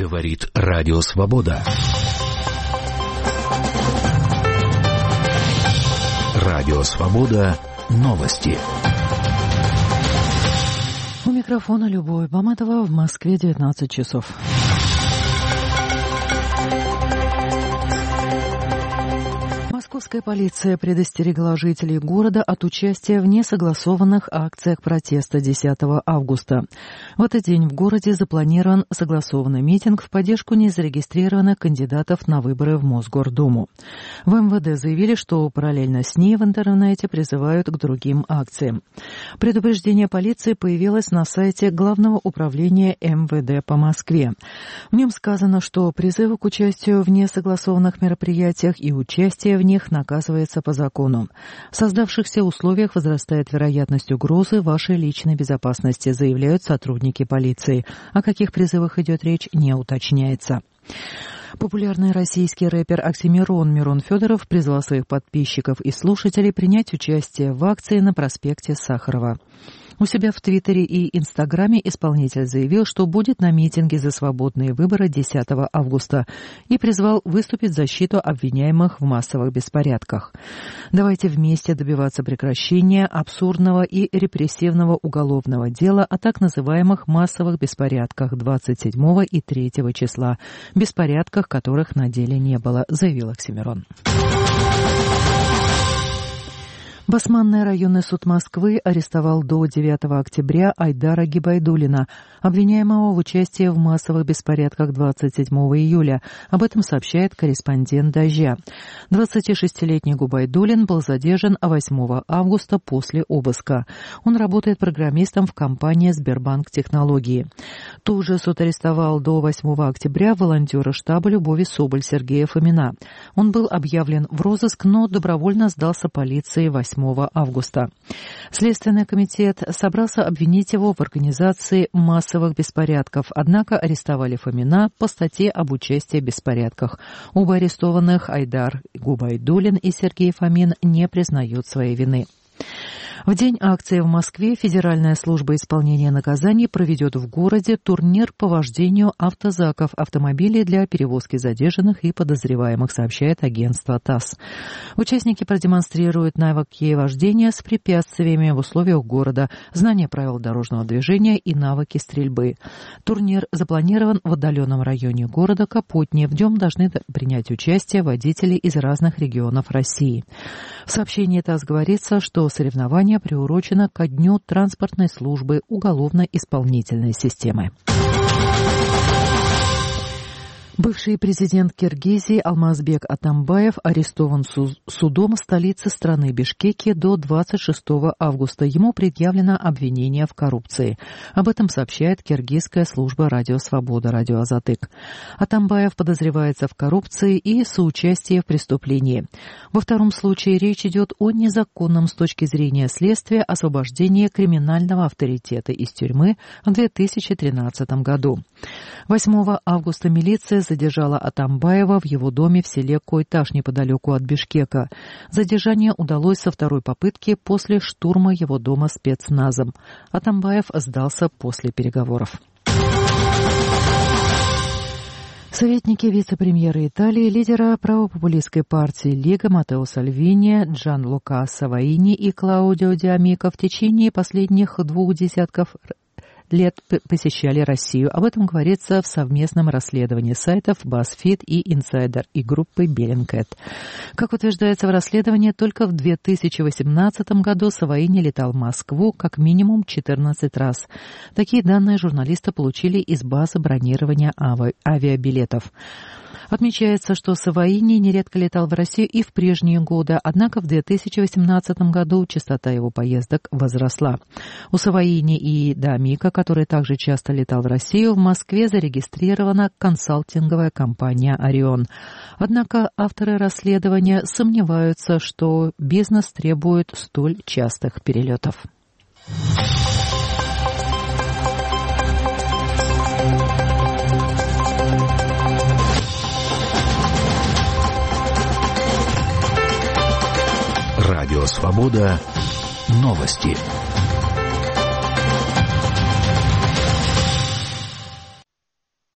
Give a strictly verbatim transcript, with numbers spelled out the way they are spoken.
Говорит Радио Свобода. Радио Свобода. Новости. У микрофона Любовь Баматова. В Москве девятнадцать часов. Московская полиция предостерегла жителей города от участия в несогласованных акциях протеста десятого августа. В этот день в городе запланирован согласованный митинг в поддержку незарегистрированных кандидатов на выборы в Мосгордуму. В эм вэ дэ заявили, что параллельно с ней в интернете призывают к другим акциям. Предупреждение полиции появилось на сайте Главного управления эм вэ дэ по Москве. В нем сказано, что призывы к участию в несогласованных мероприятиях и участие в них наказывается по закону. В создавшихся условиях возрастает вероятность угрозы вашей личной безопасности, заявляют сотрудники полиции. О каких призывах идет речь, не уточняется. Популярный российский рэпер Оксимирон Мирон Федоров призвал своих подписчиков и слушателей принять участие в акции на проспекте Сахарова. У себя в Твиттере и Инстаграме исполнитель заявил, что будет на митинге за свободные выборы десятого августа и призвал выступить в защиту обвиняемых в массовых беспорядках. Давайте вместе добиваться прекращения абсурдного и репрессивного уголовного дела о так называемых массовых беспорядках двадцать седьмого и третьего числа, беспорядках которых на деле не было, заявил Оксимирон. Басманный районный суд Москвы арестовал до девятого октября Айдара Гибайдуллина, обвиняемого в участии в массовых беспорядках двадцать седьмого июля. Об этом сообщает корреспондент «Дождя». двадцатишестилетний Губайдуллин был задержан восьмого августа после обыска. Он работает программистом в компании «Сбербанк Технологии». Тут же суд арестовал до восьмого октября волонтера штаба Любови Соболь Сергея Фомина. Он был объявлен в розыск, но добровольно сдался полиции восьмого августа. Следственный комитет собрался обвинить его в организации массовых беспорядков, однако арестовали Фомина по статье об участии в беспорядках. Оба арестованных, Айдар Губайдуллин и Сергей Фомин, не признают своей вины. В день акции в Москве Федеральная служба исполнения наказаний проведет в городе турнир по вождению автозаков, автомобилей для перевозки задержанных и подозреваемых, сообщает агентство ТАСС. Участники продемонстрируют навыки вождения с препятствиями в условиях города, знание правил дорожного движения и навыки стрельбы. Турнир запланирован в отдаленном районе города Капотне. В нем должны принять участие водители из разных регионов России. В сообщении ТАСС говорится, что соревнования приурочено ко Дню транспортной службы уголовно-исполнительной системы. Бывший президент Киргизии Алмазбек Атамбаев арестован судом столицы страны Бишкеке до двадцать шестого августа. Ему предъявлено обвинение в коррупции. Об этом сообщает киргизская служба «Радио Свобода», «Радио Азатык». Атамбаев подозревается в коррупции и соучастии в преступлении. Во втором случае речь идет о незаконном с точки зрения следствия освобождении криминального авторитета из тюрьмы в две тысячи тринадцатом году. восьмого августа милиция задержала Атамбаева в его доме в селе Койташ неподалеку от Бишкека. Задержание удалось со второй попытки после штурма его дома спецназом. Атамбаев сдался после переговоров. Советники вице-премьера Италии, лидера правопопулистской партии Лига Маттео Сальвини, Джанлука Саваини и Клаудио Ди Амико в течение последних двух десятков лет посещали Россию. Об этом говорится в совместном расследовании сайтов BuzzFeed и Insider и группы Bellingcat. Как утверждается в расследовании, только в две тысячи восемнадцатом году Саваини летал в Москву как минимум четырнадцать раз. Такие данные журналисты получили из базы бронирования ави- авиабилетов. Отмечается, что Саваини нередко летал в Россию и в прежние годы, однако в две тысячи восемнадцатом году частота его поездок возросла. У Саваини и Ди Амико, который также часто летал в Россию, в Москве зарегистрирована консалтинговая компания «Орион». Однако авторы расследования сомневаются, что бизнес требует столь частых перелетов. Радио Свобода. Новости.